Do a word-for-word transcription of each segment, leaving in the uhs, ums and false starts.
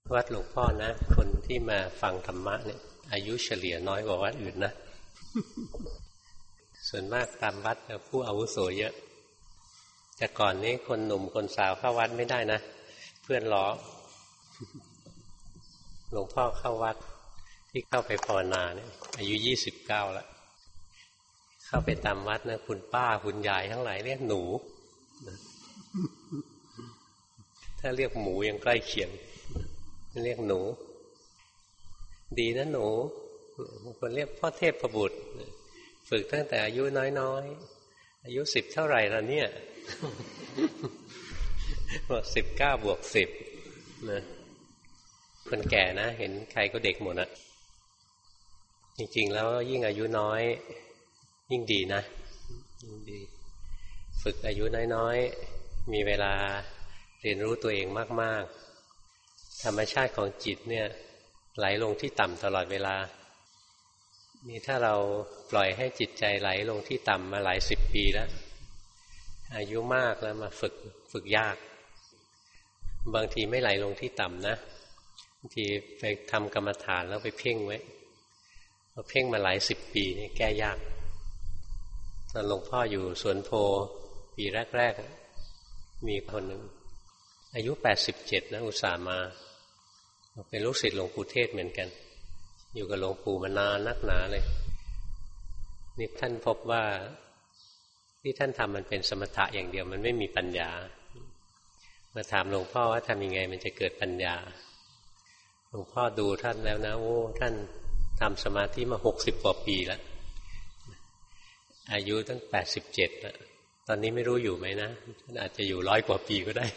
วัดหลวงพ่อนะคนที่มาฟังธรรมะเนี่ยอายุเฉลี่ยน้อยกว่าวัดอื่นนะ ส่วนมากตามวัดผู้อาวุโสเยอะแต่ก่อนนี้คนหนุ่มคนสาวเข้าวัดไม่ได้นะเพื่อนล้อ หลวงพ่อเข้าวัดที่เข้าไปภาวนาเนี่ยอายุยี่สิบเก้าแล้วเข้าไปตามวัดนะคุณป้าคุณยายทั้งหลายเรียกหนู ถ้าเรียกหมูยังใกล้เคียงเรียกหนูดีนะหนูบางคนเรียกพ่อเทพประบุตรฝึกตั้งแต่อายุน้อยๆอายุสิบเท่าไหร่แล้วเนี่ยบอกสิบเก้าบวกสิบนะคนแก่นะเห็นใครก็เด็กหมดนะจริงๆแล้วยิ่งอายุน้อยยิ่งดีนะยิ่งดีฝึกอายุน้อยๆมีเวลาเรียนรู้ตัวเองมากๆธรรมชาติของจิตเนี่ยไหลลงที่ต่ำตลอดเวลานี่ถ้าเราปล่อยให้จิตใจไหลลงที่ต่ำมาหลายสิบปีแล้วอายุมากแล้วมาฝึกฝึกยากบางทีไม่ไหลลงที่ต่ำนะบางทีไปทำกรรมฐานแล้วไปเพ่งไว้พอเพ่งมาหลายสิบปีนี่แก้ยากตอนหลวงพ่ออยู่สวนโพปีแรกๆมีคนหนึ่งอายุแปดสิบเจ็ดนะอุตส่าห์มาเป็นลูกศิษย์หลวงปู่เทศเหมือนกันอยู่กับหลวงปู่มานานนักหนาเลยนี่ท่านพบว่าที่ท่านทำมันเป็นสมถะอย่างเดียวมันไม่มีปัญญามาถามหลวงพ่อว่าทำยังไงมันจะเกิดปัญญาหลวงพ่อดูท่านแล้วนะโอ้ท่านทำสมาธิมาหกสิบกว่าปีแล้วอายุตั้งแปดสิบเจ็ดแล้วตอนนี้ไม่รู้อยู่ไหมนะท่านอาจจะอยู่ร้อยกว่าปีก็ได้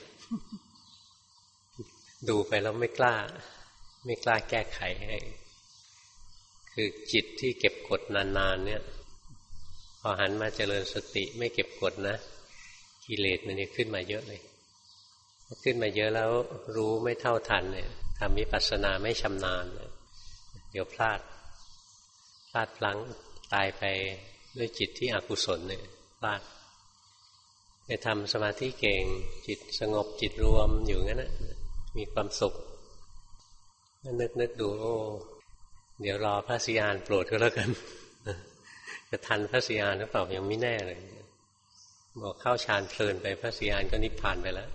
ดูไปแล้วไม่กล้าไม่กล้าแก้ไขให้คือจิตที่เก็บกดนานๆเนี่ยพอหันมาเจริญสติไม่เก็บกดนะกิเลสมันจะขึ้นมาเยอะเลยขึ้นมาเยอะแล้วรู้ไม่เท่าทันเนี่ยทำวิปัสสนาไม่ชำนาญเดี๋ยวพลาดพลาดพลั้งตายไปด้วยจิตที่อกุศลเนี่ยพลาดไปทำสมาธิเก่งจิตสงบจิตรวมอยู่งั้นนะมีความสุขนึกนึกดูโอ้เดี๋ยวรอพระสิยานโปรดก็แล้วกันจะทันพระสิยานหรือเปล่ายังไม่แน่เลยบอกเข้าฌานเพลินไปพระสิยานก็นิพพานไปแล้ว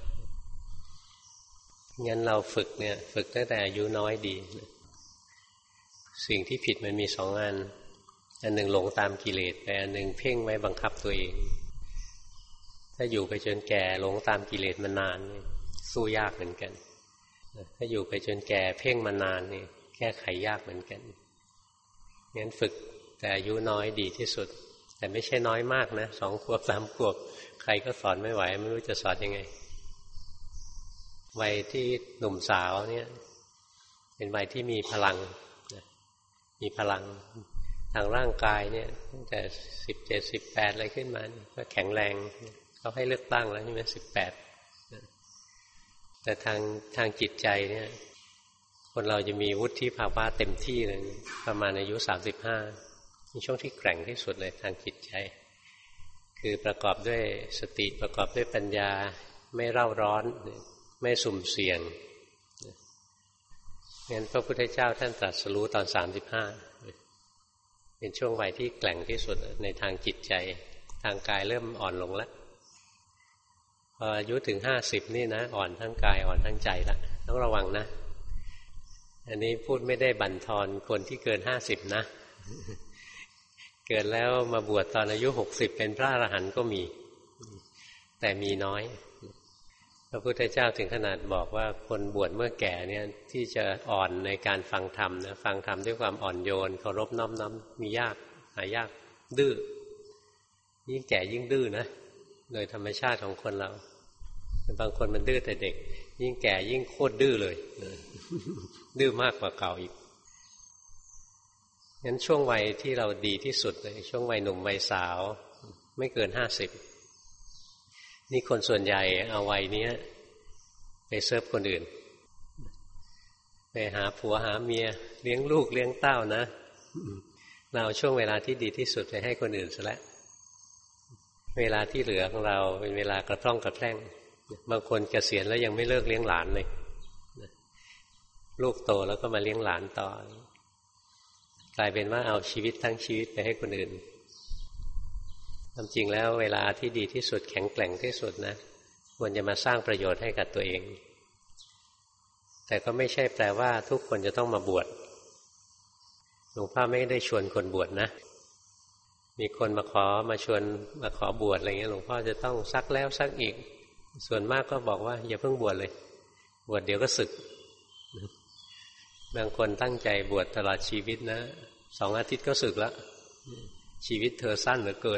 งั้นเราฝึกเนี่ยฝึกตั้งแต่อายุน้อยดีสิ่งที่ผิดมันมีสองอันอันหนึ่งหลงตามกิเลสแต่อันหนึ่งเพ่งไว้บังคับตัวเองถ้าอยู่ไปจนแก่หลงตามกิเลสมานานสู้ยากเหมือนกันถ้าอยู่ไปจนแก่เพ่งมานานนี่แก้ไขยากเหมือนกันงั้นฝึกแต่อายุน้อยดีที่สุดแต่ไม่ใช่น้อยมากนะสองขวบสามขวบใครก็สอนไม่ไหวไม่รู้จะสอนยังไงวัยที่หนุ่มสาวเนี่ยเป็นวัยที่มีพลังมีพลังทางร่างกายเนี่ยตั้งแต่สิบเจ็ดสิบแปดอะไรขึ้นมาก็แข็งแรงเขาให้เลือกตั้งแล้วนี่มันสิบแปดแต่ทางทางจิตใจเนี่ยคนเราจะมีวุฒิภาวะเต็มที่เลยประมาณอายุสามสิบห้าเป็นช่วงที่แกร่งที่สุดเลยทางจิตใจคือประกอบด้วยสติประกอบด้วยปัญญาไม่เร่าร้อนไม่สุ่มเสี่ยงงั้นพระพุทธเจ้าท่านตรัสรู้ตอนสามสิบห้าเป็นช่วงวัยที่แกร่งที่สุดในทางจิตใจทางกายเริ่มอ่อนลงแล้วพออายุถึงห้าสิบนี่นะอ่อนทั้งกายอ่อนทั้งใจแล้วต้องระวังนะอันนี้พูดไม่ได้บั่นทอนคนที่เกินห้าสิบนะเกิดแล้วมาบวชตอนอายุหกสิบเป็นพระอรหันต์ก็มีแต่มีน้อยพระพุทธเจ้าถึงขนาดบอกว่าคนบวชเมื่อแก่เนี่ยที่จะอ่อนในการฟังธรรมนะฟังธรรมด้วยความอ่อนโยนเคารพน้อมน้อมมียากหายากดื้อยิ่งแก่ยิ่งดื้อนะโดยธรรมชาติของคนเราบางคนมันดื้อแต่เด็กยิ่งแก่ยิ่งโคตรดื้อเลยดื้อมากกว่าเก่าอีกงั้นช่วงวัยที่เราดีที่สุดเลยช่วงวัยหนุ่มวัยสาวไม่เกินห้าสิบนี่คนส่วนใหญ่เอาวัยนี้ไปเซิร์ฟคนอื่นไปหาผัวหาเมียเลี้ยงลูกเลี้ยงเต้านะเราช่วงเวลาที่ดีที่สุดไปให้คนอื่นซะแล้วเวลาที่เหลือของเราเป็นเวลากระพร่องกระแพร่งบางคนเกษียณแล้วยังไม่เลิกเลี้ยงหลานเลยลูกโตแล้วก็มาเลี้ยงหลานต่อกลายเป็นว่าเอาชีวิตทั้งชีวิตไปให้คนอื่นความจริงแล้วเวลาที่ดีที่สุดแข็งแกร่งที่สุดนะควรจะมาสร้างประโยชน์ให้กับตัวเองแต่ก็ไม่ใช่แปลว่าทุกคนจะต้องมาบวชหลวงพ่อไม่ได้ชวนคนบวชนะมีคนมาขอมาชวนมาขอบวชอะไรเงี้ยหลวงพ่อจะต้องซักแล้วซักอีกส่วนมากก็บอกว่าอย่าเพิ่งบวชเลยบวชเดี๋ยวก็สึกบางคนตั้งใจบวชตลอดชีวิตนะสองอาทิตย์ก็สึกแล้วชีวิตเธอสั้นเหลือเกิน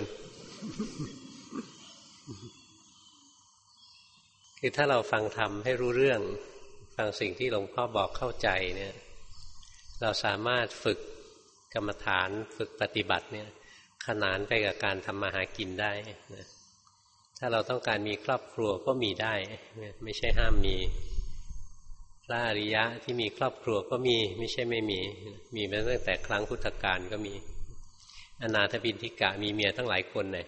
คือถ้าเราฟังธรรมให้รู้เรื่องฟังสิ่งที่หลวงพ่อบอกเข้าใจเนี่ยเราสามารถฝึกกรรมฐานฝึกปฏิบัติเนี่ยขนานไปกับการทำมาหากินได้นะถ้าเราต้องการมีครอบครัวก็มีได้ไม่ใช่ห้ามมีพระอริยะที่มีครอบครัวก็มีไม่ใช่ไม่มีมีมาตั้งแต่ครั้งพุทธกาลก็มีอนาถบิณฑิกะมีเมียตั้งหลายคนเลย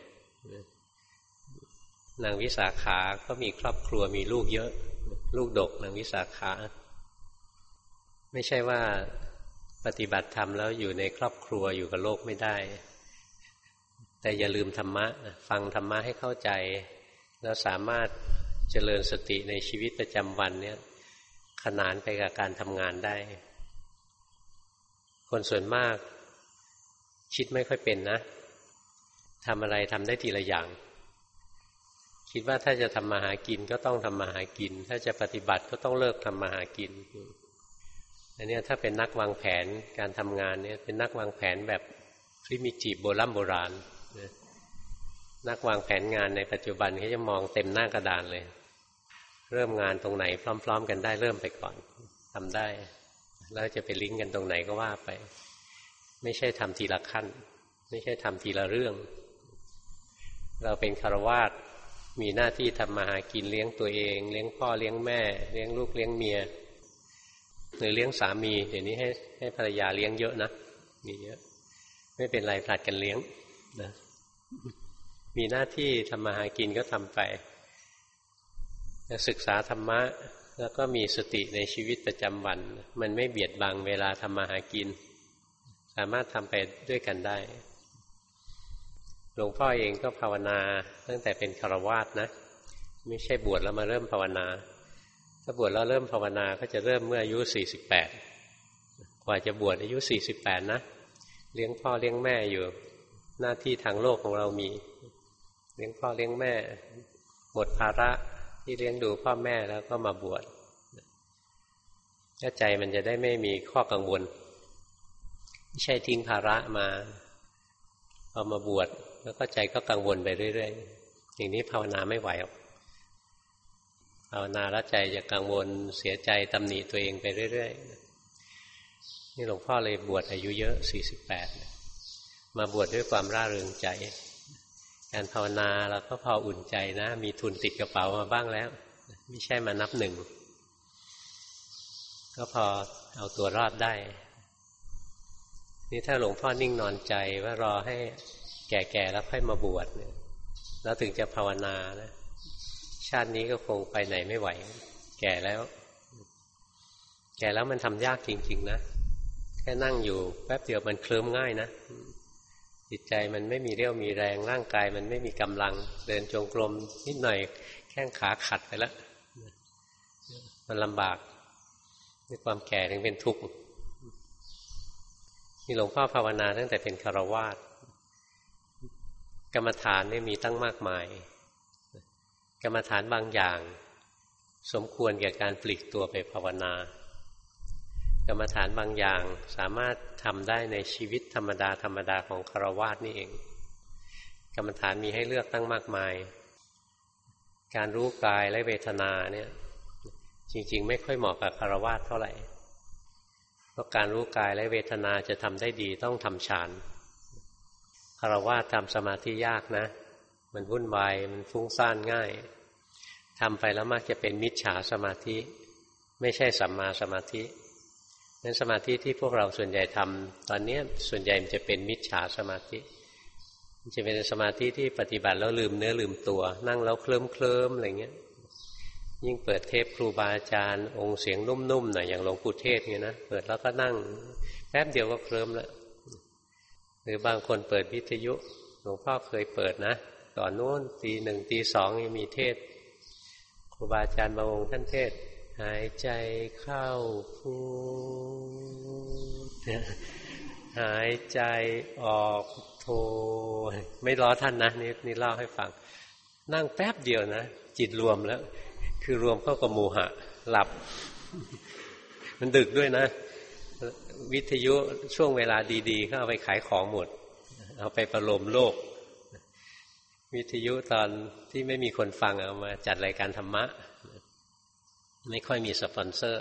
นางวิสาขาก็มีครอบครัวมีลูกเยอะลูกดกนางวิสาขาไม่ใช่ว่าปฏิบัติธรรมแล้วอยู่ในครอบครัวอยู่กับโลกไม่ได้แต่อย่าลืมธรรมะฟังธรรมะให้เข้าใจแล้วสามารถเจริญสติในชีวิตประจำวันเนี่ยขนานไปกับการทำงานได้คนส่วนมากคิดไม่ค่อยเป็นนะทำอะไรทำได้ทีละอย่างคิดว่าถ้าจะทำมาหากินก็ต้องทำมาหากินถ้าจะปฏิบัติก็ต้องเลิกทำมาหากินอันนี้ถ้าเป็นนักวางแผนการทำงานเนี่ยเป็นนักวางแผนแบบพริมิทีฟโบราณโบราณนักวางแผนงานในปัจจุบันเขาจะมองเต็มหน้ากระดานเลยเริ่มงานตรงไหนพร้อมๆกันได้เริ่มไปก่อนทำได้แล้วจะไปลิงก์กันตรงไหนก็ว่าไปไม่ใช่ทำทีละขั้นไม่ใช่ทำทีละเรื่องเราเป็นฆราวาสมีหน้าที่ทำมาหากินเลี้ยงตัวเองเลี้ยงพ่อเลี้ยงแม่เลี้ยงลูกเลี้ยงเมียหรือเลี้ยงสามีเดี๋ยวนี้ให้ให้ภรรยาเลี้ยงเยอะนะมีเยอะไม่เป็นไรผลัดกันเลี้ยงนะมีหน้าที่ทำมาหากินก็ทำไปศึกษาธรรมะแล้วก็มีสติในชีวิตประจำวันมันไม่เบียดบังเวลาทำมาหากินสามารถทำไปด้วยกันได้หลวงพ่อเองก็ภาวนาตั้งแต่เป็นฆราวาสนะไม่ใช่บวชแล้วมาเริ่มภาวนาถ้าบวชแล้วเริ่มภาวนาก็จะเริ่มเมื่ออายุสี่สิบแปดกว่าจะบวชอายุสี่สิบแปดนะเลี้ยงพ่อเลี้ยงแม่อยู่หน้าที่ทางโลกของเรามีเลี้ยงพ่อเลี้ยงแม่หมดภาระที่เลี้ยงดูพ่อแม่แล้วก็มาบวชใจมันจะได้ไม่มีข้อกังวลไม่ใช่ทิ้งภาระมาพอมาบวชแล้วก็ใจก็กังวลไปเรื่อยๆอย่างนี้ภาวนาไม่ไหวหรอกภาวนาแล้วใจจะกังวลเสียใจตำหนิตัวเองไปเรื่อยๆนี่หลวงพ่อเลยบวชอายุเยอะสี่สิบแปดมาบวชด้วยความร่าเริงใจการภาวนาเราก็พออุ่นใจนะมีทุนติดกระเป๋ามาบ้างแล้วไม่ใช่มานับหนึ่งก็พอเอาตัวรอดได้นี่ถ้าหลวงพ่อนิ่งนอนใจว่ารอให้แก่ๆแล้วค่อยมาบวชเนี่ยแล้วถึงจะภาวนานะชาตินี้ก็คงไปไหนไม่ไหวแก่แล้วแก่แล้วมันทำยากจริงๆนะแค่นั่งอยู่แป๊บเดียวมันเคลิ้มง่ายนะจิตใจมันไม่มีเรี่ยวมีแรงร่างกายมันไม่มีกำลังเดินจงกรมนิดหน่อยแข้งขาขัดไปแล้วมันลำบากด้วยความแก่ถึงเป็นทุกข์นี่หลวงพ่อภาวนาตั้งแต่เป็นฆราวาสกรรมฐานนี่มีตั้งมากมายกรรมฐานบางอย่างสมควรแก่การปลีกตัวไปภาวนากรรมฐานบางอย่างสามารถทำได้ในชีวิตธรรมดาธรรมดาของฆราวาสนี่เองกรรมฐานมีให้เลือกตั้งมากมายการรู้กายและเวทนาเนี่ยจริงๆไม่ค่อยเหมาะกับฆราวาสเท่าไหร่เพราะการรู้กายและเวทนาจะทำได้ดีต้องทำฌานฆราวาสทำสมาธิยากนะมันวุ่นวายมันฟุ้งซ่านง่ายทำไปแล้วมักจะเป็นมิจฉาสมาธิไม่ใช่สัมมาสมาธินั้นสมาธิที่พวกเราส่วนใหญ่ทำตอนนี้ส่วนใหญ่มันจะเป็นมิจฉาสมาธิมันจะเป็นสมาธิที่ปฏิบัติแล้วลืมเนื้อลืมตัวนั่งแล้วเคลิ้มเคลิ้มอะไรเงี้ยยิ่งเปิดเทปครูบาอาจารย์องค์เสียงนุ่มๆหน่อยอย่างหลวงปู่เทศเนี่ยนะเปิดแล้วก็นั่งแป๊บเดียวก็เคลิ้มแล้วหรือบางคนเปิดวิทยุหลวงพ่อเคยเปิดนะก่อนโน้นตีหนึ่งตีสองยังมีเทศครูบาอาจารย์บางองค์ท่านเทศหายใจเข้าพูหายใจออกโทไม่ล้อท่านนะนี่นี่เล่าให้ฟังนั่งแป๊บเดียวนะจิตรวมแล้วคือรวมเข้ากับโมหะหลับมันดึกด้วยนะวิทยุช่วงเวลาดีๆก็เอาไปขายของหมดเอาไปประโลมโลกวิทยุตอนที่ไม่มีคนฟังเอามาจัดรายการธรรมะไม่ค่อยมีสปอนเซอร์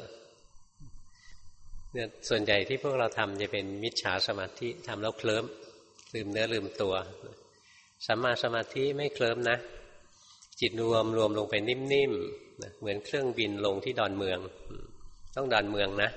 เนี่ยส่วนใหญ่ที่พวกเราทำจะเป็นมิจฉาสมาธิทำแล้วเคลิ้มลืมเนื้อลืมตัวสัมมาสมาธิไม่เคลิ้มนะจิตรวมรวมลงไปนิ่มๆเหมือนเครื่องบินลงที่ดอนเมืองต้องดอนเมืองนะ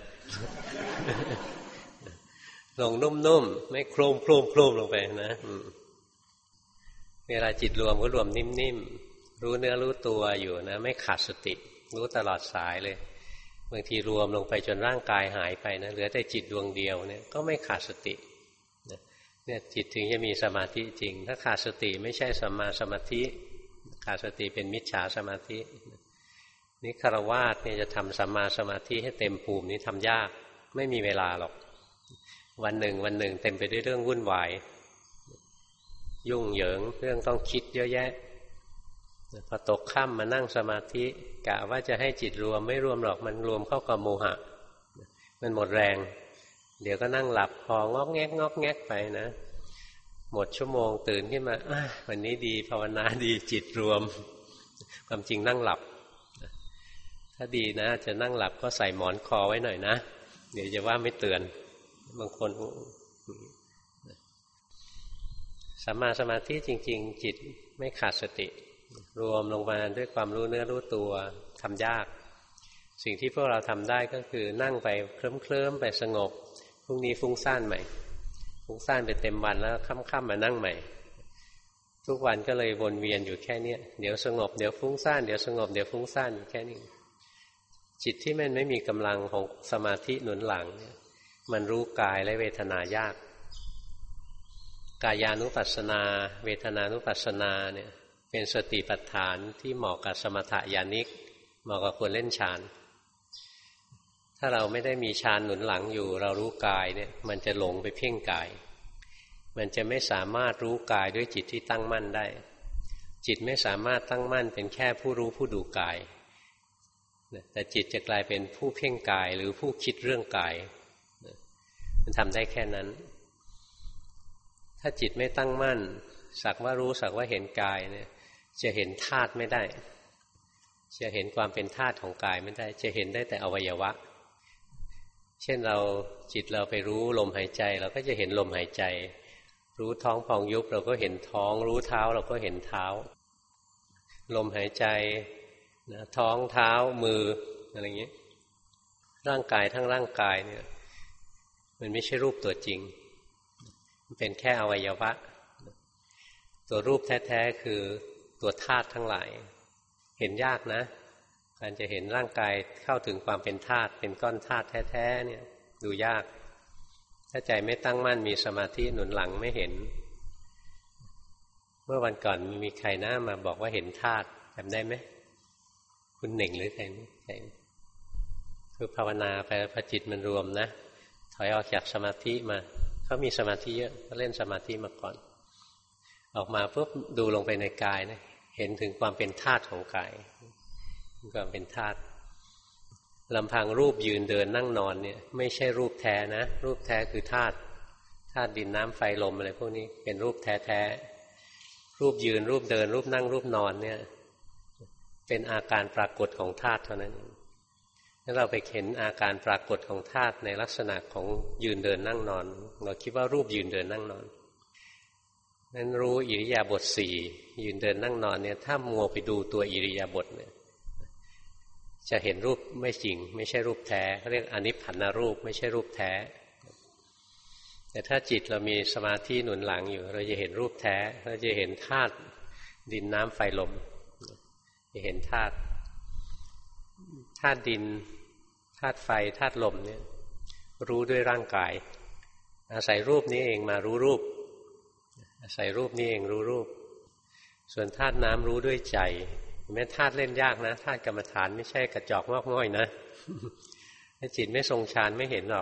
ลงนุ่มๆไม่โครมโครมโครมลงไปนะเวลาจิตรวมก็รวมนิ่มๆรู้เนื้อรู้ตัวอยู่นะไม่ขาดสติรู้ตลอดสายเลยบางทีรวมลงไปจนร่างกายหายไปนะเหลือแต่จิตดวงเดียวเนี่ยก็ไม่ขาดสติเนี่ยจิตถึงจะมีสมาธิจริงถ้าขาดสติไม่ใช่สัมมาสมาธิขาดสติเป็นมิจฉาสมาธินี่ฆราวาสเนี่ยจะทำสัมมาสมาธิให้เต็มภูมินี่ทำยากไม่มีเวลาหรอกวันหนึ่งวันหนึ่งเต็มไปด้วยเรื่องวุ่นวายยุ่งเหยิงเรื่องต้องคิดเยอะแยะพอตกค่ำมานั่งสมาธิกะว่าจะให้จิตรวมไม่รวมหรอกมันรวมเข้ากับโมหะมันหมดแรงเดี๋ยวก็นั่งหลับพองอกแงกงอกแงกไปนะหมดชั่วโมงตื่นขึ้นมาวันนี้ดีภาวนาดีจิตรวมความจริงนั่งหลับถ้าดีนะจะนั่งหลับก็ใส่หมอนคอไว้หน่อยนะเดี๋ยวจะว่าไม่เตือนบางคนสัมมาสมาธิจริงๆจิตไม่ขาดสติรวมลงมาด้วยความรู้เนื้อรู้ตัวทำยากสิ่งที่พวกเราทำได้ก็คือนั่งไปเคลิ้มๆไปสงบพรุ่งนี้ฟุ้งซ่านใหม่ฟุ้งซ่านไปเต็มวันแล้วค่ำๆมานั่งใหม่ทุกวันก็เลยวนเวียนอยู่แค่นี้เดี๋ยวสงบเดี๋ยวฟุ้งซ่านเดี๋ยวสงบเดี๋ยวฟุ้งซ่านอยู่แค่นี้จิตที่มันไม่มีกำลังของสมาธิหนุนหลังมันรู้กายและเวทนายากกายานุปัสสนาเวทนานุปัสสนาเนี่ยเป็นสติปัฏฐานที่เหมาะกับสมถะญาณิกเหมาะกับคนเล่นฌานถ้าเราไม่ได้มีฌานหนุนหลังอยู่เรารู้กายเนี่ยมันจะหลงไปเพ่งกายมันจะไม่สามารถรู้กายด้วยจิตที่ตั้งมั่นได้จิตไม่สามารถตั้งมั่นเป็นแค่ผู้รู้ผู้ดูกายแต่จิตจะกลายเป็นผู้เพ่งกายหรือผู้คิดเรื่องกายมันทำได้แค่นั้นถ้าจิตไม่ตั้งมั่นสักว่ารู้สักว่าเห็นกายเนี่ยจะเห็นธาตุไม่ได้จะเห็นความเป็นธาตุของกายไม่ได้จะเห็นได้แต่อวัยวะเช่นเราจิตเราไปรู้ลมหายใจเราก็จะเห็นลมหายใจรู้ท้องพองยุบเราก็เห็นท้องรู้เท้าเราก็เห็นเท้าลมหายใจนะท้องเท้ามืออะไรอย่างนี้ร่างกายทั้งร่างกายเนี่ยมันไม่ใช่รูปตัวจริงมันเป็นแค่อวัยวะตัวรูปแท้ๆคือตัวธาตุทั้งหลายเห็นยากนะการจะเห็นร่างกายเข้าถึงความเป็นธาตุเป็นก้อนธาตุแท้ๆเนี่ยดูยากถ้าใจไม่ตั้งมั่นมีสมาธิหนุนหลังไม่เห็นเมื่อวันก่อนมีใครหน้ามาบอกว่าเห็นธาตุจำได้ไหมคุณเหน่งหรือใครใครคือภาวนาไปพอจิตมันรวมนะถอยออกจากสมาธิมาเขามีสมาธิเยอะเขาเล่นสมาธิมาก่อนออกมาปุ๊บดูลงไปในกายนะเห็นถึงความเป็นธาตุของกายความเป็นธาตุลำพังรูปยืนเดินนั่งนอนเนี่ยไม่ใช่รูปแท้นะรูปแท้คือธาตุธาตุดินน้ำไฟลมอะไรพวกนี้เป็นรูปแท้ๆรูปยืนรูปเดินรูปนั่งรูปนอนเนี่ยเป็นอาการปรากฏของธาตุเท่านั้นถ้าเราไปเห็นอาการปรากฏของธาตุในลักษณะของยืนเดินนั่งนอนเราคิดว่ารูปยืนเดินนั่งนอนนั้นรู้อิริยาบถสี่ยืนเดินนั่งนอนเนี่ยถ้ามัวไปดูตัวอิริยาบถเนี่ยจะเห็นรูปไม่จริงไม่ใช่รูปแท้เรียกอนิพพานรูปไม่ใช่รูปแท้แต่ถ้าจิตเรามีสมาธิหนุนหลังอยู่เราจะเห็นรูปแท้เราจะเห็นธาตุดินน้ำไฟลมจะเห็นธาตุธาตุดินธาตุไฟธาตุลมเนี่ยรู้ด้วยร่างกายอาศัยรูปนี้เองมารู้รูปอาศัยรูปนี้เองรู้รูปส่วนธาตุน้ำรู้ด้วยใจแม้ธาตุเล่นยากนะธาตุกรรมฐานไม่ใช่กระจอกงอกง่อยนะถ้าจิตไม่ทรงฌานไม่เห็นหรอก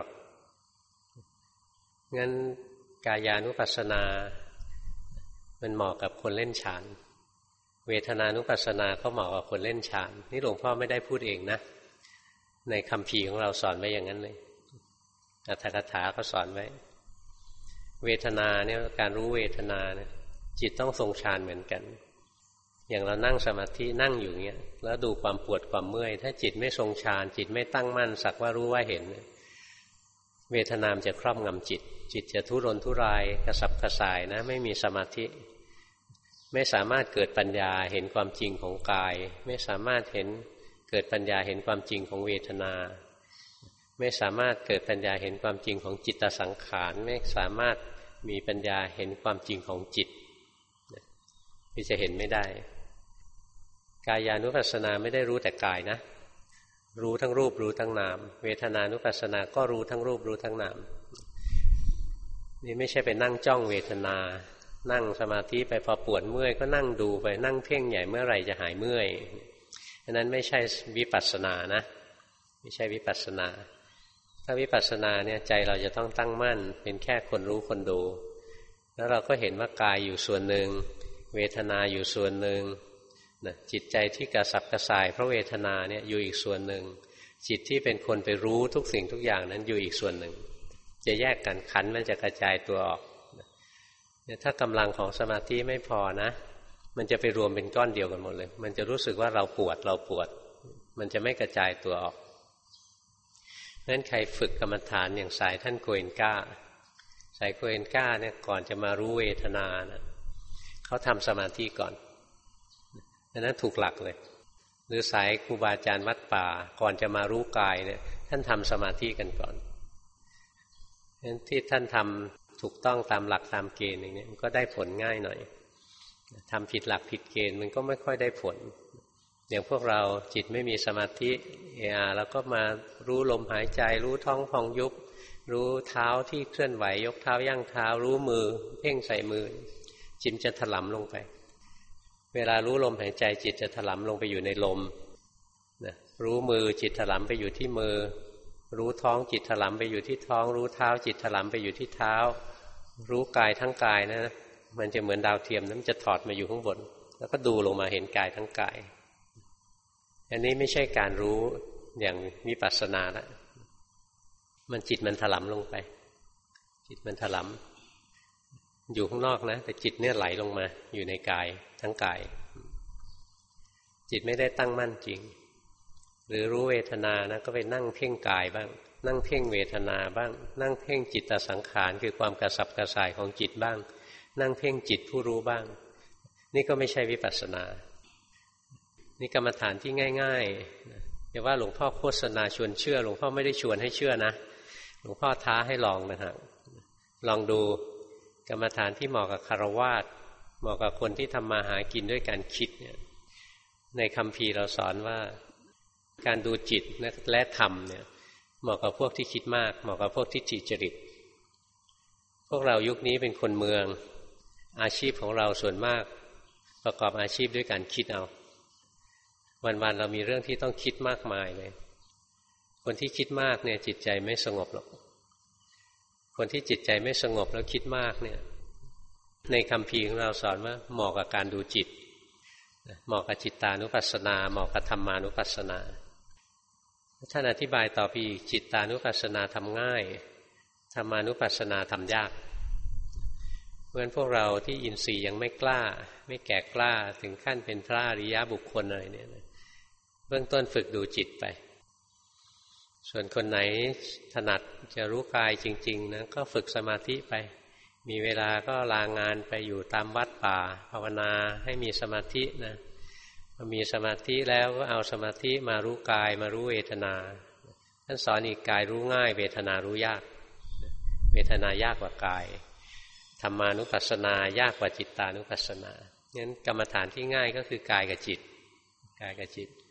งั้นกายานุปัสสนามันเหมาะกับคนเล่นฌานเวทนานุปัสสนาก็เหมาะกับคนเล่นฌานนี่หลวงพ่อไม่ได้พูดเองนะในคัมภีร์ของเราสอนไว้อย่างนั้นเลยอรรถกถาก็สอนไว้เวทนาเนี่ยการรู้เวทนาเนี่ยจิตต้องทรงฌานเหมือนกันอย่างเรานั่งสมาธินั่งอยู่เงี้ยแล้วดูความปวดความเมื่อยถ้าจิตไม่ทรงฌานจิตไม่ตั้งมั่นสักว่ารู้ว่าเห็นเวทนามจะครอบงำจิตจิตจะทุรนทุรายกระสับกระส่ายนะไม่มีสมาธิไม่สามารถเกิดปัญญาเห็นความจริงของกายไม่สามารถเห็นเกิดปัญญาเห็นความจริงของเวทนาไม่สามารถเกิดปัญญาเห็นความจริงของจิตตสังขารไม่สามารถมีปัญญาเห็นความจริงของจิตที่จะเห็นไม่ได้กายานุปัสสนาไม่ได้รู้แต่กายนะรู้ทั้งรูปรู้ทั้งนามเวทนานุปัสสนาก็รู้ทั้งรูปรู้ทั้งนามนี่ไม่ใช่ไปนั่งจ้องเวทนานั่งสมาธิไปพอปวดเมื่อยก็นั่งดูไปนั่งเพ่งใหญ่เมื่อไหร่จะหายเมื่อยอันนั้นไม่ใช่วิปัสสนานะไม่ใช่วิปัสสนาถ้าวิปัสสนาเนี่ยใจเราจะต้องตั้งมั่นเป็นแค่คนรู้คนดูแล้วเราก็เห็นว่ากายอยู่ส่วนหนึ่งเวทนาอยู่ส่วนหนึ่งนะจิตใจที่กระสับกระส่ายเพราะเวทนาเนี่ยอยู่อีกส่วนหนึ่งจิตที่เป็นคนไปรู้ทุกสิ่งทุกอย่างนั้นอยู่อีกส่วนหนึ่งจะแยกกันขันธ์มันจะกระจายตัวออกเนี่ยถ้ากำลังของสมาธิไม่พอนะมันจะไปรวมเป็นก้อนเดียวกันหมดเลยมันจะรู้สึกว่าเราปวดเราปวดมันจะไม่กระจายตัวออกนั้นใครฝึกกรรมฐานอย่างสายท่านโกเอนก้าสายโกเอนก้าเนี่ยก่อนจะมารู้เวทนานะเขาทำสมาธิก่อนดังนั้นถูกหลักเลยหรือสายครูบาอาจารย์วัดป่าก่อนจะมารู้กายเนี่ยท่านทำสมาธิกันก่อนฉะนั้นที่ท่านทำถูกต้องตามหลักตามเกณฑ์อย่างนี้มันก็ได้ผลง่ายหน่อยทำผิดหลักผิดเกณฑ์มันก็ไม่ค่อยได้ผลอย่างพวกเราจิตไม่มีสมาธิเออแล้วก็มารู้ลมหายใจรู้ท้องพองยุบรู้เท้าที่เคลื่อนไหวยกเท้าย่างเท้ารู้มือเพ่งใส่มือจิตจะถลำลงไปเวลารู้ลมหายใจจิตจะถลำลงไปอยู่ในลมนะรู้มือจิตถลำไปอยู่ที่มือรู้ท้องจิตถลำไปอยู่ที่ท้องรู้เท้าจิตถลำไปอยู่ที่เท้ารู้กายทั้งกายนะมันจะเหมือนดาวเทียมนั้นจะถอดมาอยู่ข้างบนแล้วก็ดูลงมาเห็นกายทั้งกายอันนี้ไม่ใช่การรู้อย่างวิปัสสนาละมันจิตมันถลำลงไปจิตมันถลำอยู่ข้างนอกนะแต่จิตเนี่ยไหลลงมาอยู่ในกายทั้งกายจิตไม่ได้ตั้งมั่นจริงหรือรู้เวทนานะก็ไปนั่งเพ่งกายบ้างนั่งเพ่งเวทนาบ้างนั่งเพ่งจิตตสังขารคือความกระสับกระส่ายของจิตบ้างนั่งเพ่งจิตผู้รู้บ้างนี่ก็ไม่ใช่วิปัสสนานี่กรรมฐานที่ง่ายๆอย่าว่าหลวงพ่อโฆษณาชวนเชื่อหลวงพ่อไม่ได้ชวนให้เชื่อนะหลวงพ่อท้าให้ลองนะฮะลองดูกรรมฐานที่เหมาะกับคฤหัสถ์เหมาะกับคนที่ทำมาหากินด้วยการคิดเนี่ยในคัมภีร์เราสอนว่าการดูจิตและธรรมเนี่ยเหมาะกับพวกที่คิดมากเหมาะกับพวกที่จิตจริตพวกเรายุคนี้เป็นคนเมืองอาชีพของเราส่วนมากประกอบอาชีพด้วยการคิดเอาวันๆเรามีเรื่องที่ต้องคิดมากมายเลยคนที่คิดมากเนี่ยจิตใจไม่สงบหรอกคนที่จิตใจไม่สงบแล้วคิดมากเนี่ยในคัมภีร์ของเราสอนว่าเหมาะกับการดูจิตเหมาะกับจิตตานุปัสสนาเหมาะกับธรรมานุปัสสนาท่านอธิบายต่อไปอีกจิตตานุปัสสนาทำง่ายธรรมานุปัสสนาทำยากเพราะฉะนั้นพวกเราที่อินทรีย์ยังไม่กล้าไม่แก่กล้าถึงขั้นเป็นพระอริยบุคคลอะไรเนี่ยเบื้องต้นฝึกดูจิตไปส่วนคนไหนถนัดจะรู้กายจริงๆนะก็ฝึกสมาธิไปมีเวลาก็ลางานไปอยู่ตามวัดป่าภาวนาให้มีสมาธินะพอมีสมาธิแล้วก็เอาสมาธิมารู้กายมารู้เวทนาท่านสอนอีกกายรู้ง่ายเวทนารู้ยากเวทนายากกว่ากายธรรมานุปัสสนายากกว่าจิตตานุปัสสนางั้นกรรมฐานที่ง่ายก็คือกายกับจิตกายกับจิต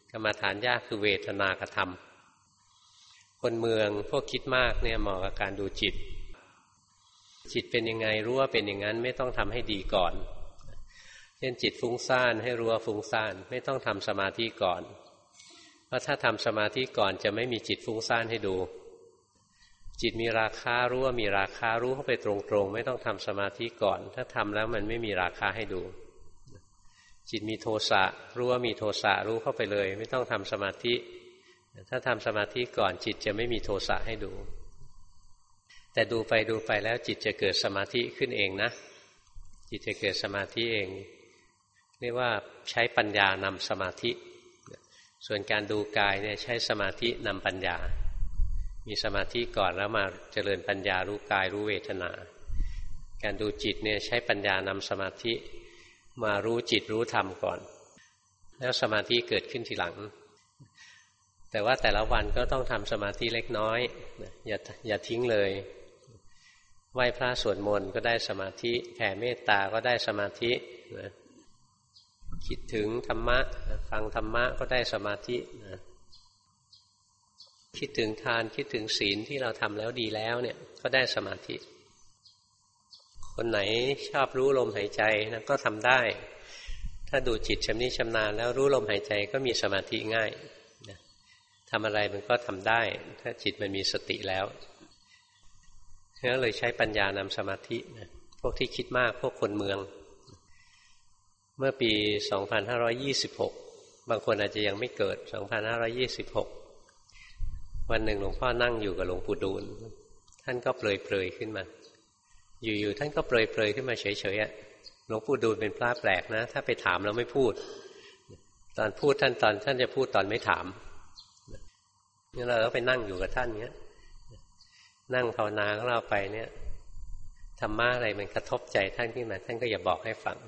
กรรมฐานยากคือเวทนากธรรมคนเมืองพวกคิดมากเนี่ยเหมาะกับการดูจิตจิตเป็นยังไงรู้ว่าเป็นอย่างนั้นไม่ต้องทำให้ดีก่อนเช่นจิตฟุ้งซ่านให้รู้ว่าฟุ้งซ่านไม่ต้องทำสมาธิก่อนเพราะถ้าทำสมาธิก่อนจะไม่มีจิตฟุ้งซ่านให้ดูจิตมีราคะรู้ว่ามีราคะรู้เข้าไปตรงๆไม่ต้องทำสมาธิก่อนถ้าทำแล้วมันไม่มีราคะให้ดูจิตมีโทสะรู้ว่ามีโทสะรู้เข้าไปเลยไม่ต้องทำสมาธิถ้าทำสมาธิก่อนจิตจะไม่มีโทสะให้ดูแต่ดูไปดูไปแล้วจิตจะเกิดสมาธิขึ้นเองนะจิตจะเกิดสมาธิเองเรียกว่าใช้ปัญญานำสมาธิส่วนการดูกายเนี่ยใช้สมาธินำปัญญามีสมาธิก่อนแล้วมาเจริญปัญญารู้กายรู้เวทนาการดูจิตเนี่ยใช้ปัญญานำสมาธิมารู้จิตรู้ธรรมก่อนแล้วสมาธิเกิดขึ้นทีหลังแต่ว่าแต่ละวันก็ต้องทำสมาธิเล็กน้อยอย่าอย่าทิ้งเลยไหว้พระสวดมนต์ก็ได้สมาธิแผ่เมตตาก็ได้สมาธินะคิดถึงธรรมะฟังธรรมะก็ได้สมาธินะคิดถึงทานคิดถึงศีลที่เราทำแล้วดีแล้วเนี่ยก็ได้สมาธิคนไหนชอบรู้ลมหายใจนะก็ทำได้ถ้าดูจิตชำนิชำนาญแล้วรู้ลมหายใจก็มีสมาธิง่ายนะทำอะไรมันก็ทำได้ถ้าจิตมันมีสติแล้วก็เลยใช้ปัญญานำสมาธินะพวกที่คิดมากพวกคนเมืองเมื่อปีสองพันห้าร้อยยี่สิบหกบางคนอาจจะยังไม่เกิดสองพันห้าร้อยยี่สิบหกวันหนึ่งหลวงพ่อนั่งอยู่กับหลวงปู่ดูลท่านก็เปรยๆขึ้นมาอยู่ๆท่านก็เปรยๆขึ้นมาเฉยๆหลวงปู่ดูลเป็นพระแปลกนะถ้าไปถามแล้วไม่พูดตอนพูดท่านตอนท่านจะพูดตอนไม่ถามนี่เราก็ไปนั่งอยู่กับท่านเนี้ยนั่งภาวนาของเราไปเนี่ยธรรมะอะไรมันกระทบใจท่านขึ้นมาท่านก็อย่าบอกให้ฟัง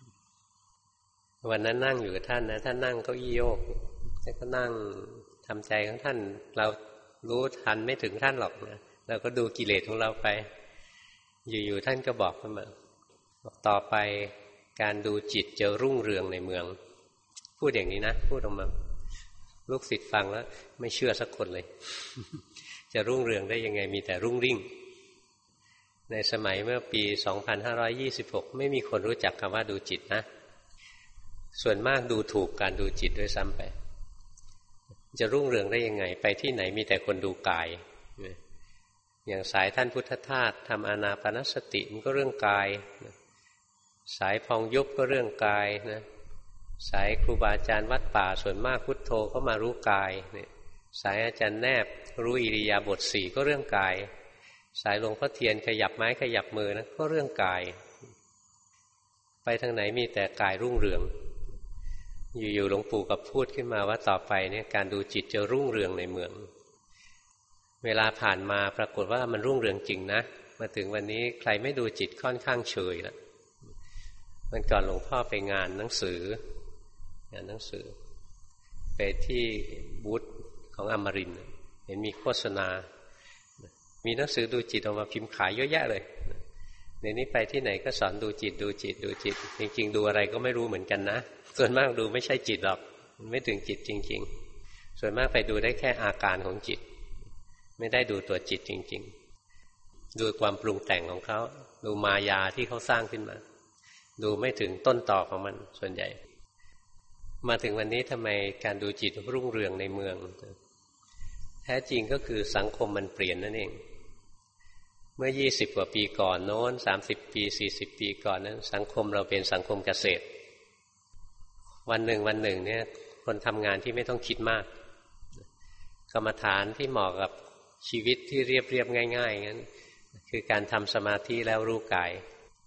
วันนั้นนั่งอยู่กับท่านนะท่านนั่งเก้าอี้โยกท่านก็นั่งทำใจของท่านเรารู้ทันไม่ถึงท่านหรอกนะเราก็ดูกิเลสของเราไปอยู่ๆท่านก็บอกขึ้นมาบอกต่อไปการดูจิตจะรุ่งเรืองในเมืองพูดอย่างนี้นะพูดออกมาลูกศิษย์ฟังแล้วไม่เชื่อสักคนเลย จะรุ่งเรืองได้ยังไงมีแต่รุ่งริ่งในสมัยเมื่อปีสองพันห้าร้อยยี่สิบหกไม่มีคนรู้จักคำว่าดูจิตนะส่วนมากดูถูกการดูจิตด้วยซ้ำไปจะรุ่งเรืองได้ยังไงไปที่ไหนมีแต่คนดูกายอย่างสายท่านพุทธทาสทำอานาปานสติมันก็เรื่องกายสายพองยุบก็เรื่องกายนะสายครูบาอาจารย์วัดป่าส่วนมากพุทโธก็มารู้กายเนี่ยสายอาจารย์แนบรู้อิริยาบถสี่ก็เรื่องกายสายหลวงพ่อเทียนขยับไม้ขยับมือนะก็เรื่องกายไปทางไหนมีแต่กายรุ่งเรืองอยู่ๆหลวงปู่กับพูดขึ้นมาว่าต่อไปเนี่ยการดูจิตจะรุ่งเรืองในเมืองเวลาผ่านมาปรากฏว่ามันรุ่งเรืองจริงนะมาถึงวันนี้ใครไม่ดูจิตค่อนข้างเฉยละวันก่อนหลวงพ่อไปงานหนังสืองานหนังสือไปที่บูธของอมรินทร์เห็นมีโฆษณามีหนังสือดูจิตออกมาพิมพ์ขายเยอะแยะเลยเดี๋ยวนี้ไปที่ไหนก็สอนดูจิตดูจิตดูจิตจริงๆดูอะไรก็ไม่รู้เหมือนกันนะส่วนมากดูไม่ใช่จิตหรอกมันไม่ถึงจิตจริงๆส่วนมากไปดูได้แค่อาการของจิตไม่ได้ดูตัวจิตจริงๆดูความปรุงแต่งของเขาดูมายาที่เขาสร้างขึ้นมาดูไม่ถึงต้นต่อของมันส่วนใหญ่มาถึงวันนี้ทำไมการดูจิตรุ่งเรืองในเมืองแท้จริงก็คือสังคมมันเปลี่ยนนั่นเองเมื่อยี่สิบกว่าปีก่อนโน้นสามสิบปีสี่สิบปีก่อนนั้นสังคมเราเป็นสังคมเกษตรวันหนึ่งวันหนึ่งเนี่ยคนทำงานที่ไม่ต้องคิดมากกรรมฐานที่เหมาะกับชีวิตที่เรียบเรียบง่ายๆงั้นคือการทำสมาธิแล้วรู้กาย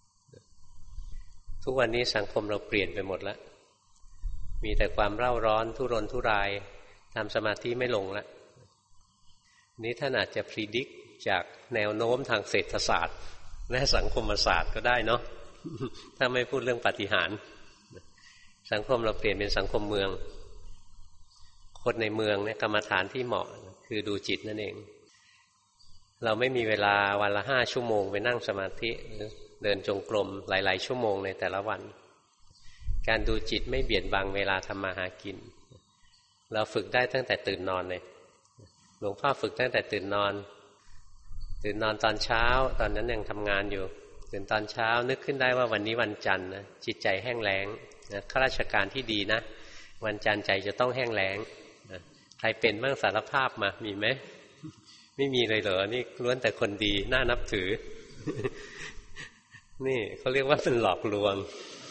ทุกวันนี้สังคมเราเปลี่ยนไปหมดแล้วมีแต่ความเร่าร้อนทุรนทุรายทำสมาธิไม่ลงแล้วนี้ท่านอาจจะพรีดิกจากแนวโน้มทางเศรษฐศาสตร์และสังคมศาสตร์ก็ได้เนาะ ถ้าไม่พูดเรื่องปาฏิหาริย์สังคมเราเปลี่ยนเป็นสังคมเมืองคนในเมืองเนี่ยกรรมฐานที่เหมาะคือดูจิตนั่นเองเราไม่มีเวลาวันละห้าชั่วโมงไปนั่งสมาธิหรือเดินจงกรมหลายๆชั่วโมงในแต่ละวันการดูจิตไม่เบียดบังเวลาทำมาหากินเราฝึกได้ตั้งแต่ตื่นนอนเลยหลวงพ่อฝึกตั้งแต่ตื่นนอนตื่นนอนตอนเช้าตอนนั้นยังทำงานอยู่ตื่นตอนเช้านึกขึ้นได้ว่าวันนี้วันจันทร์นะจิตใจแห้งแล้งนะข้าราชการที่ดีนะวันจันทร์ใจจะต้องแห้งแล้งนะใครเป็นบ้างสารภาพมามีไหมไม่มีเลยเหรอนี่ล้วนแต่คนดีน่านับถือ นี่เขาเรียกว่าเป็นหลอกลวง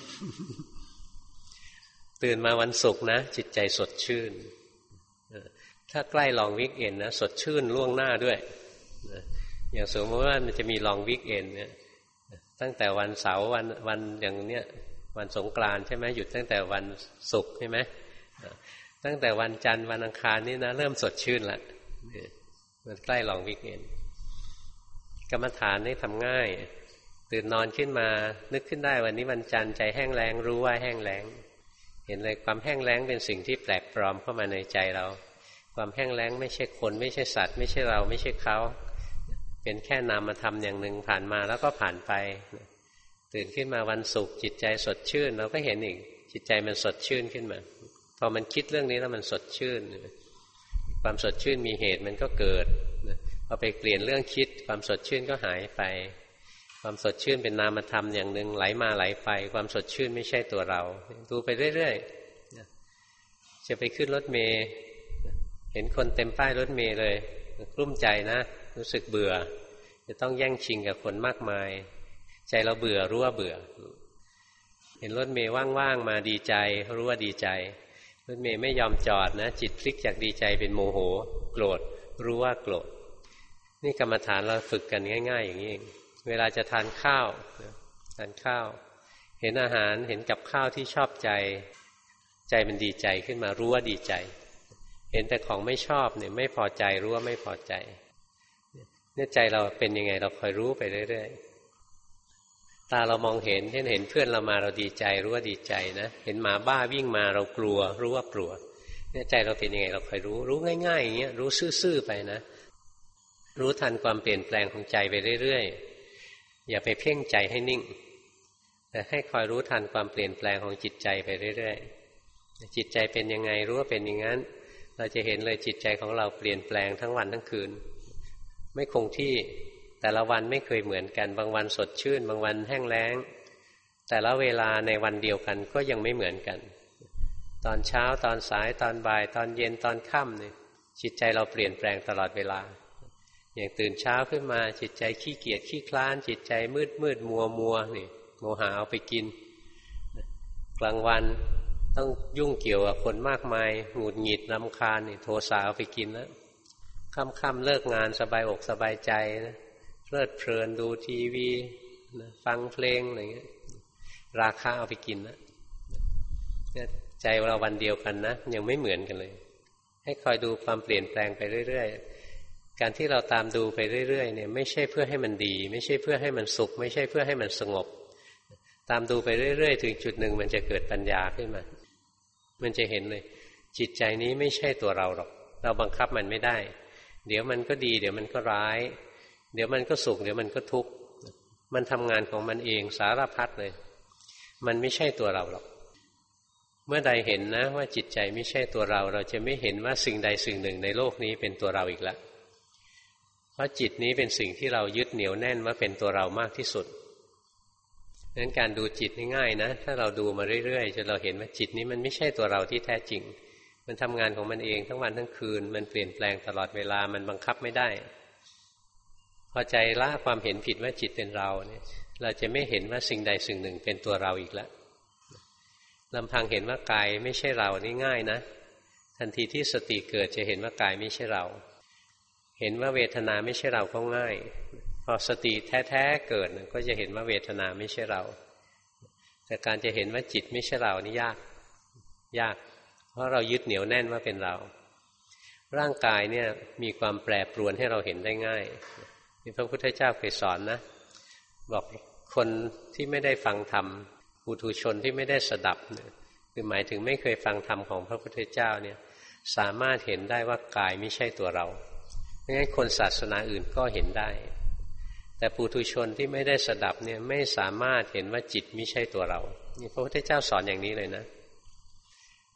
ตื่นมาวันศุกร์นะจิตใจสดชื่นถ้าใกล้ลองวิกเอนนะสดชื่นล่วงหน้าด้วยอย่างสมมติว่ามันจะมีลองวิกเอนเนี่ยตั้งแต่วันเสาร์วันวันอย่างเนี้ยวันสงกรานต์ใช่ไหมหยุดตั้งแต่วันศุกร์ใช่ไหมตั้งแต่วันจันทร์วันอังคารนี่นะเริ่มสดชื่นละมันใกล้ลองวิกเอนกรรมฐานนี่ทำง่ายตื่นนอนขึ้นมานึกขึ้นได้วันนี้วันจันทร์ใจแห้งแล้งรู้ว่าแห้งแล้งเห็นเลยความแห้งแล้งเป็นสิ่งที่แปลกปลอมเข้ามาในใจเราความแห้งแล้งไม่ใช่คนไม่ใช่สัตว์ไม่ใช่เราไม่ใช่เขาเป็นแค่นามธรรมอย่างหนึ่งผ่านมาแล้วก็ผ่านไปตื่นขึ้นมาวันศุกร์จิตใจสดชื่นเราก็เห็นอีกจิตใจมันสดชื่นขึ้นมาพอมันคิดเรื่องนี้แล้วมันสดชื่นความสดชื่นมีเหตุมันก็เกิดพอไปเปลี่ยนเรื่องคิดความสดชื่นก็หายไปความสดชื่นเป็นนามธรรมอย่างหนึ่งไหลมาไหลไปความสดชื่นไม่ใช่ตัวเราดูไปเรื่อยๆจะไปขึ้นรถเมล์เห็นคนเต็มป้ายรถเมล์เลยกลุ้มใจนะรู้สึกเบื่อจะต้องแย่งชิงกับคนมากมายใจเราเบื่อรู้ว่าเบื่อเห็นรถเมล์ว่างๆมาดีใจรู้ว่าดีใจรถเมล์ไม่ยอมจอดนะจิตพลิกจากดีใจเป็นโมโหโกรธรู้ว่าโกรธนี่กรรมฐานเราฝึกกันง่ายๆอย่างนี้เองเวลาจะทานข้าวทานข้าวเห็นอาหารเห็นกับข้าวที่ชอบใจใจมันดีใจขึ้นมารู้ว่าดีใจเห็นแต่ของไม่ชอบเนี่ยไม่พอใจรู้ว่าไม่พอใจเนี่ยใจเราเป็นยังไงเราคอยรู้ไปเรื่อยๆตาเรามองเห็นเช่นเห็นเพื่อนเรามาเราดีใจรู้ว่าดีใจนะเห็นหมาบ้าวิ่งมาเรากลัวรู้ว่ากลัวเนี่ยใจเราเป็นยังไงเราคอยรู้รู้ง่ายๆอย่างเงี้ยรู้ซื่อๆไปนะรู้ทันความเปลี่ยนแปลงของใจไปเรื่อยๆอย่าไปเพ่งใจให้นิ่งแต่ให้คอยรู้ทันความเปลี่ยนแปลงของจิตใจไปเรื่อยๆจิตใจเป็นยังไงรู้ว่าเป็นอย่างนั้นเราจะเห็นเลยจิตใจของเราเปลี่ยนแปลงทั้งวันทั้งคืนไม่คงที่แต่ละวันไม่เคยเหมือนกันบางวันสดชื่นบางวันแห้งแล้งแต่ละเวลาในวันเดียวกันก็ยังไม่เหมือนกันตอนเช้าตอนสายตอนบ่ายตอนเย็นตอนค่ำเนี่ยจิตใจเราเปลี่ยนแปลงตลอดเวลาอย่างตื่นเช้าขึ้นมาจิตใจขี้เกียจขี้คลานจิตใจมืดมืดมัวมัวนี่โมหะเอาไปกินกลางวันต้องยุ่งเกี่ยวกับคนมากมายหงุดหงิดรำคาญนี่โทสะเอาไปกินแล้วค่ำๆเลิกงานสบายอกสบายใจนะเพลิดเพลินดูทีวีนะฟังเพลงอะไรเงี้ยราคะเอาไปกินนะใจเราวันเดียวกันนะยังไม่เหมือนกันเลยให้คอยดูความเปลี่ยนแปลงไปเรื่อยๆการที่เราตามดูไปเรื่อยๆเนี่ยไม่ใช่เพื่อให้มันดีไม่ใช่เพื่อให้มันสุขไม่ใช่เพื่อให้มันสงบตามดูไปเรื่อยๆถึงจุดหนึ่งมันจะเกิดปัญญาขึ้นมามันจะเห็นเลยจิตใจนี้ไม่ใช่ตัวเราหรอกเราบังคับมันไม่ได้เดี๋ยวมันก็ดีเดี๋ยวมันก็ร้ายเดี๋ยวมันก็สุขเดี๋ยวมันก็ทุกข์มันทำงานของมันเองสารพัดเลยมันไม่ใช่ตัวเราหรอกเมื่อใดเห็นนะว่าจิตใจไม่ใช่ตัวเราเราจะไม่เห็นว่าสิ่งใดสิ่งหนึ่งในโลกนี้เป็นตัวเราอีกแล้วเพราะจิตนี้เป็นสิ่งที่เรายึดเหนี่ยวแน่นว่าเป็นตัวเรามากที่สุดดังนั้นการดูจิตง่ายๆนะถ้าเราดูมาเรื่อยๆจนเราเห็นว่าจิตนี้มันไม่ใช่ตัวเราที่แท้จริงมันทำงานของมันเองทั้งวันทั้งคืนมันเปลี่ยนแปลงตลอดเวลามันบังคับไม่ได้พอใจละความเห็นผิดว่าจิตเป็นเราเนี่ยเราจะไม่เห็นว่าสิ่งใดสิ่งหนึ่งเป็นตัวเราอีกแล้วลำพังเห็นว่ากายไม่ใช่เรานี่ง่ายนะทันทีที่สติเกิดจะเห็นว่ากายไม่ใช่เราเห็นว่าเวทนาไม่ใช่เราก็ง่ายพอสติแท้ๆเกิดก็จะเห็นว่าเวทนาไม่ใช่เราแต่การจะเห็นว่าจิตไม่ใช่เรานี่ยากยากเพราะเรายึดเหนียวแน่นว่าเป็นเราร่างกายเนี่ยมีความแปรปรวนให้เราเห็นได้ง่ายที่พระพุทธเจ้าเคยสอนนะบอกคนที่ไม่ได้ฟังธรรมปุถุชนที่ไม่ได้สดับคือหมายถึงไม่เคยฟังธรรมของพระพุทธเจ้าเนี่ยสามารถเห็นได้ว่ากายไม่ใช่ตัวเราไม่งั้นคนศาสนาอื่นก็เห็นได้แต่ปุถุชนที่ไม่ได้สดับเนี่ยไม่สามารถเห็นว่าจิตไม่ใช่ตัวเรานี่พระพุทธเจ้าสอนอย่างนี้เลยนะ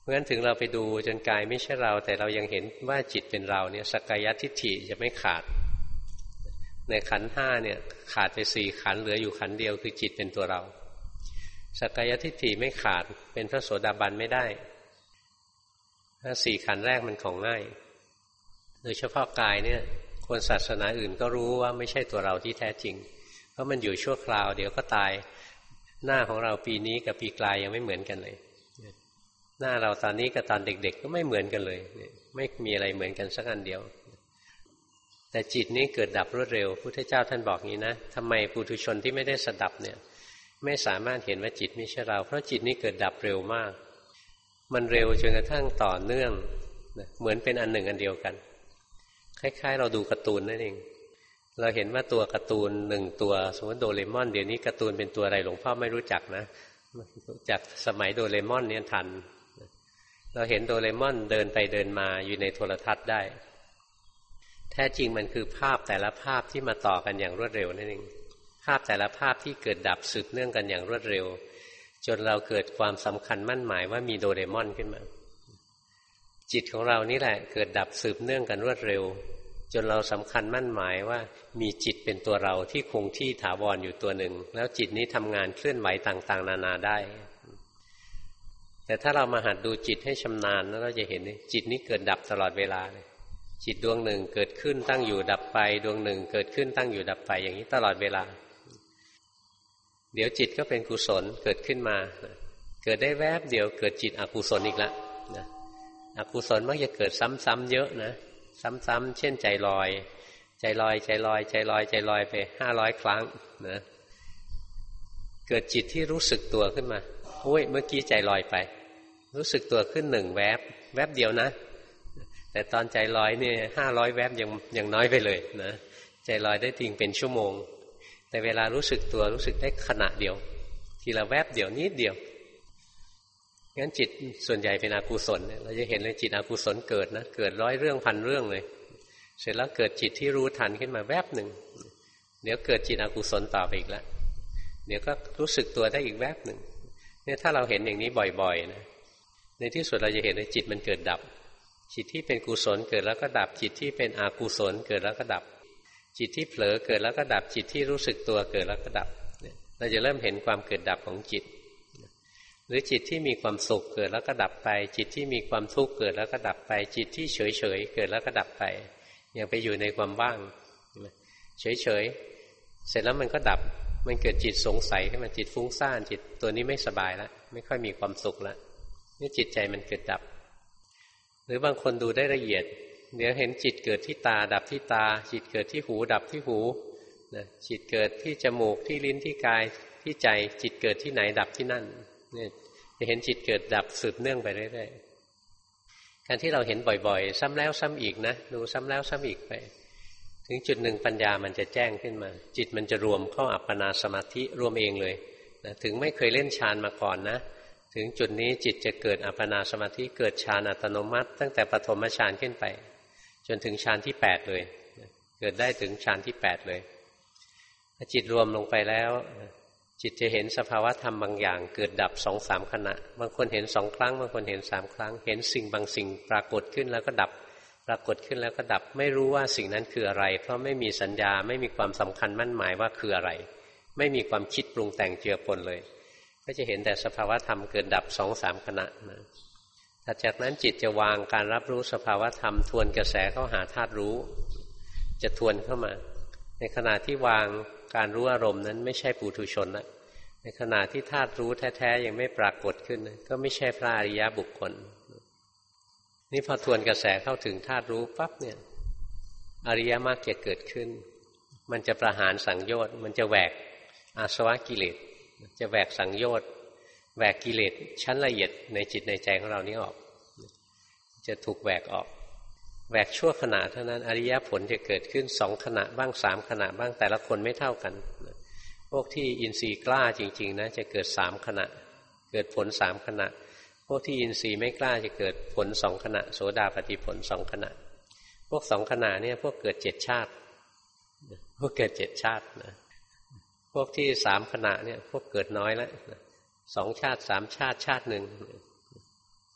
เพราะฉะนั้นถึงเราไปดูจนกายไม่ใช่เราแต่เรายังเห็นว่าจิตเป็นเราเนี่ยสักกายทิฏฐิจะไม่ขาดในขันธ์ห้าเนี่ยขาดไปสี่ขันธ์เหลืออยู่ขันธ์เดียวคือจิตเป็นตัวเราสักกายทิฏฐิไม่ขาดเป็นพระโสดาบันไม่ได้ถ้าสี่ขันธ์แรกมันของง่ายโดยเฉพาะกายเนี่ยคนศาสนาอื่นก็รู้ว่าไม่ใช่ตัวเราที่แท้จริงเพราะมันอยู่ชั่วคราวเดี๋ยวก็ตายหน้าของเราปีนี้กับปีกลายยังไม่เหมือนกันเลยหน้าเราตอนนี้กับตอนเด็กๆก็ไม่เหมือนกันเลยไม่มีอะไรเหมือนกันสักอันเดียวแต่จิตนี้เกิดดับรวดเร็วพุทธเจ้าท่านบอกงี้นะทำไมปุถุชนที่ไม่ได้สดับเนี่ยไม่สามารถเห็นว่าจิตไม่ใช่เราเพราะจิตนี้เกิดดับเร็วมากมันเร็วจนกระทั่งต่อเนื่องเหมือนเป็นอันหนึ่งอันเดียวกันคล้ายๆเราดูการ์ตูนนั่นเองเราเห็นว่าตัวการ์ตูนหนึ่งตัวสมมติโดเรมอนเดี๋ยวนี้การ์ตูนเป็นตัวอะไรหลวงพ่อไม่รู้จักนะจากสมัยโดเรมอนเนี่ยทันเราเห็นโดเรมอนเดินไปเดินมาอยู่ในโทรทัศน์ได้แท้จริงมันคือภาพแต่ละภาพที่มาต่อกันอย่างรวดเร็วนั่นเองภาพแต่ละภาพที่เกิดดับสืบเนื่องกันอย่างรวดเร็วจนเราเกิดความสำคัญมั่นหมายว่ามีโดเรมอนขึ้นมาจิตของเรานี่แหละเกิดดับสืบเนื่องกันรวดเร็วจนเราสำคัญมั่นหมายว่ามีจิตเป็นตัวเราที่คงที่ถาวรอยู่ตัวหนึ่งแล้วจิตนี้ทำงานเคลื่อนไหวต่างๆนานาได้แต่ถ้าเรามาหัดดูจิตให้ชำนาญแล้วเราจะเห็นจิตนี้เกิดดับตลอดเวลาเลยจิตดวงหนึ่งเกิดขึ้นตั้งอยู่ดับไปดวงหนึ่งเกิดขึ้นตั้งอยู่ดับไปอย่างนี้ตลอดเวลาเดี๋ยวจิตก็เป็นกุศลเกิดขึ้นมาเกิดได้แวบเดียวเกิดจิตอกุศลอีกแล้วนะอกุศลมักจะเกิดซ้ำๆเยอะนะซ้ำๆเช่นใจลอยใจลอยใจลอยใจลอยใจลอยไปห้าร้อยครั้งนะเกิดจิตที่รู้สึกตัวขึ้นมาโอ้ยเมื่อกี้ใจลอยไปรู้สึกตัวขึ้นหนึ่งแวบแวบเดียวนะแต่ตอนใจลอยเนี่ยห้าร้อยแวบยังยังน้อยไปเลยนะใจลอยได้จริงเป็นชั่วโมงแต่เวลารู้สึกตัวรู้สึกได้ขณะเดียวทีละแวบเดียวนิดเดียวงั้นจิตส่วนใหญ่เป็นอกุศลเราจะเห็นเลยจิตอกุศลเกิดนะเกิดร้อยเรื่องพันเรื่องเลยเสร็จแล้วเกิดจิตที่รู้ทันขึ้นมาแวบหนึ่งเดี๋ยวเกิดจิตอกุศลต่อไปอีกแล้วเดี๋ยวก็รู้สึกตัวได้อีกแวบหนึ่งเนี่ยถ้าเราเห็นอย่างนี้บ่อยๆนะในที่สุดเราจะเห็นว่าจิตมันเกิดดับจิตที่เป็นกุศลเกิดแล้วก็ดับจิตที่เป็นอกุศลเกิดแล้วก็ดับจิตที่เผลอเกิดแล้วก็ดับจิตที่รู้สึกตัวเกิดแล้วก็ดับเราจะเริ่มเห็นความเกิดดับของจิตหรือจิตที่มีความสุขเกิดแล้วก็ดับไปจิตที่มีความทุกข์เกิดแล้วก็ดับไปจิตที่เฉยๆเกิดแล้วก็ดับไปอย่างไปอยู่ในความว่างเฉยๆเสร็จแล้วมันก็ดับมันเกิดจิตสงสัยขึ้นมาจิตฟุ้งซ่านจิตตัวนี้ไม่สบายแล้วไม่ค่อยมีความสุขแล้วนี่จิตใจมันเกิดดับหรือบางคนดูได้ละเอียดเดี๋ยวเห็นจิตเกิดที่ตาดับที่ตาจิตเกิดที่หูดับที่หูนะจิตเกิดที่จมูกที่ลิ้นที่กายที่ใจจิตเกิดที่ไหนดับที่นั่นเนี่ยจะเห็นจิตเกิดดับสืบเนื่องไปเรื่อยๆการที่เราเห็นบ่อยๆซ้ำแล้วซ้ำอีกนะดูซ้ำแล้วซ้ำอีกไปถึงจุดหนึ่งปัญญามันจะแจ้งขึ้นมาจิตมันจะรวมเข้าอัปปนาสมาธิรวมเองเลยนะถึงไม่เคยเล่นฌานมาก่อนนะถึงจุดนี้จิตจะเกิดอัปปนาสมาธิเกิดฌานอัตโนมัติตั้งแต่ปฐมฌานขึ้นไปจนถึงฌานที่แปดเลยเกิดได้ถึงฌานที่แปดเลยจิตรวมลงไปแล้วจิตจะเห็นสภาวะธรรมบางอย่างเกิดดับสองสามขณะบางคนเห็นสองครั้งบางคนเห็นสามครั้งเห็นสิ่งบางสิ่งปรากฏขึ้นแล้วก็ดับปรากฏขึ้นแล้วก็ดับไม่รู้ว่าสิ่งนั้นคืออะไรเพราะไม่มีสัญญาไม่มีความสำคัญมั่นหมายว่าคืออะไรไม่มีความคิดปรุงแต่งเจือปนเลยก็จะเห็นแต่สภาวะธรรมเกิดดับสองสามขณะนะถัดจากนั้นจิตจะวางการรับรู้สภาวะธรรมทวนกระแสเข้าหาธาตุรู้จะทวนเข้ามาในขณะที่วางการรู้อารมณ์นั้นไม่ใช่ปุถุชนละในขณะที่ธาตุรู้แท้ๆยังไม่ปรากฏขึ้นก็ไม่ใช่พระอริยบุคคลนี่พอทวนกระแสเข้าถึงธาตุรู้ปั๊บเนี่ยอริยมรรคจะเกิดขึ้นมันจะประหารสังโยชน์มันจะแหวกอาสวะกิเลสจะแหวกสังโยชน์แหวกกิเลสชั้นละเอียดในจิตในใจของเรานี้ออกจะถูกแหวกออกแหวกชั่วขณะเท่านั้นอริยผลจะเกิดขึ้นสองขณะบ้างสามขณะบ้างแต่ละคนไม่เท่ากันพวกที่อินทรีย์กล้าจริงๆนะจะเกิดสามขณะเกิดผลสามขณะพวกที่อินทรีย์ไม่กล้าจะเกิดผลสองขณะโสดาปัตติผลสองขณะพวกสองขณะเนี่ยพวกเกิดเจ็ดชาติพวกเกิดเจ็ดชาตินะพวกที่สามขณะเนี่ยพวกเกิดน้อยแล้วสองชาติสามชาติชาติหนึ่ง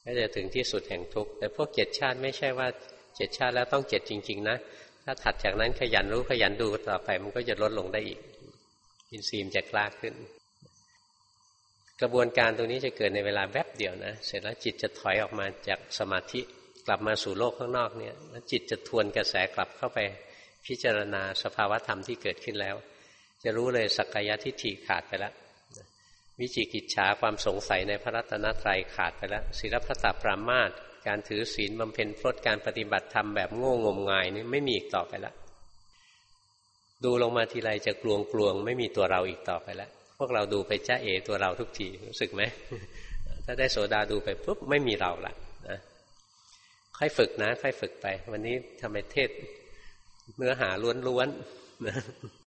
ก็จะถึงที่สุดแห่งทุกข์แต่พวกเจ็ดชาติไม่ใช่ว่าเจ็ดชาติแล้วต้องเจ็ดจริงๆนะถ้าถัดจากนั้นขยันรู้ขยันดูต่อไปมันก็จะลดลงได้อีกอินทรีย์มันจะกล้าขึ้นกระบวนการตรงนี้จะเกิดในเวลาแวบเดียวนะเสร็จแล้วจิตจะถอยออกมาจากสมาธิกลับมาสู่โลกข้างนอกเนี่ยแล้วจิตจะทวนกระแสกลับเข้าไปพิจารณาสภาวธรรมที่เกิดขึ้นแล้วจะรู้เลยสักกายทิฏฐิขาดไปแล้ววิจิกิจฉาความสงสัยในพระรัตนตรัยขาดไปแล้วศีลพัตตปรามาสการถือศีลบำเพ็ญพรตการปฏิบัติธรรมแบบโง่งมงายนี่ไม่มีอีกต่อไปแล้วดูลงมาทีไรจะกลวงกลวงไม่มีตัวเราอีกต่อไปแล้วพวกเราดูไปจ้าเอ๋ตัวเราทุกทีรู้สึกไหม ถ้าได้โสดาดูไปปุ๊บไม่มีเราละนะค่อยฝึกนะค่อยฝึกไปวันนี้ทำไมเทศเนื้อหาล้วนๆนะ